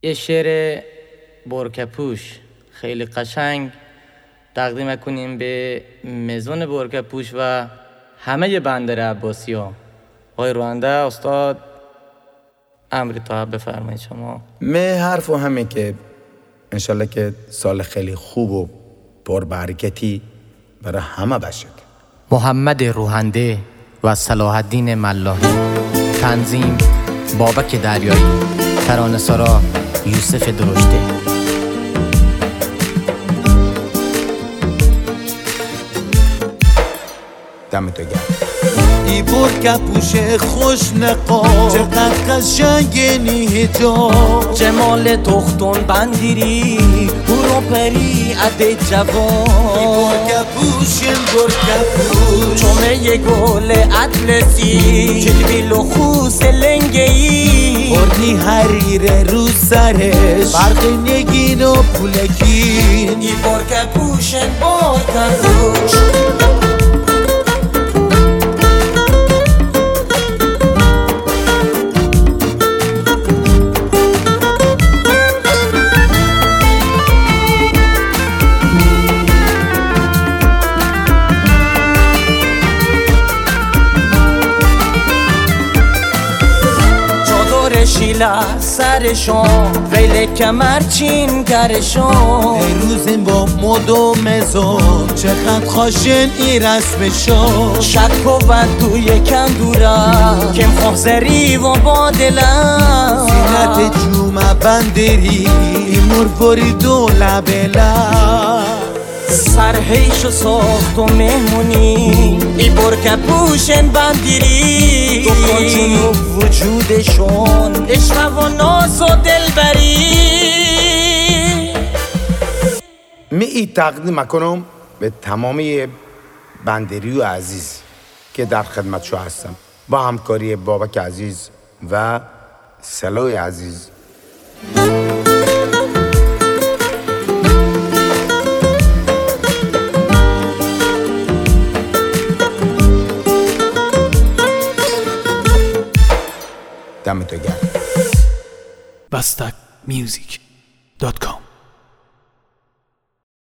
یه شعر برکپوش خیلی قشنگ تقدیم کنیم به میزون برکپوش و همه بندر عباسی ها. آقای روانده استاد امری تا بفرمایید شما. من حرف همه که انشالله که سال خیلی خوب و پربرکتی برای همه بشه. محمد روحنده و صلاح الدین ملاحی. تنظیم بابک دریایی. ترانه‌سرا یوسف درشته. دمتو گرم. ای برکپوش خوش نقاب چقدر قشنگه حجاب جمال تختون بندیری برو پری عده جوان ای برکپوش چومه یه گل اطلسی جلوی لخوس لنگهی بردی حریر رو سرش برق نگین و پولکین ای برکپوش برکپوش شیلا سرشون ویل کمر چین کرشون ای روزین با مد و مزون چقدر خاشن ای رسمشون شک و ود توی کندورا کم خوزری و بادلم زینت جومه بندری ای مرپوری دو لبلا سرهیش و ساخت و مهمونی ای برکپوشن بندیری دکان جنوب وجودشون عشق و ناز و دلبری. می ای تقدیم کنم به تمامی بندری و عزیز که در خدمت شو هستم با همکاری بابک عزیز و صلاح عزیز. دمتو گرم. bastakmusic.com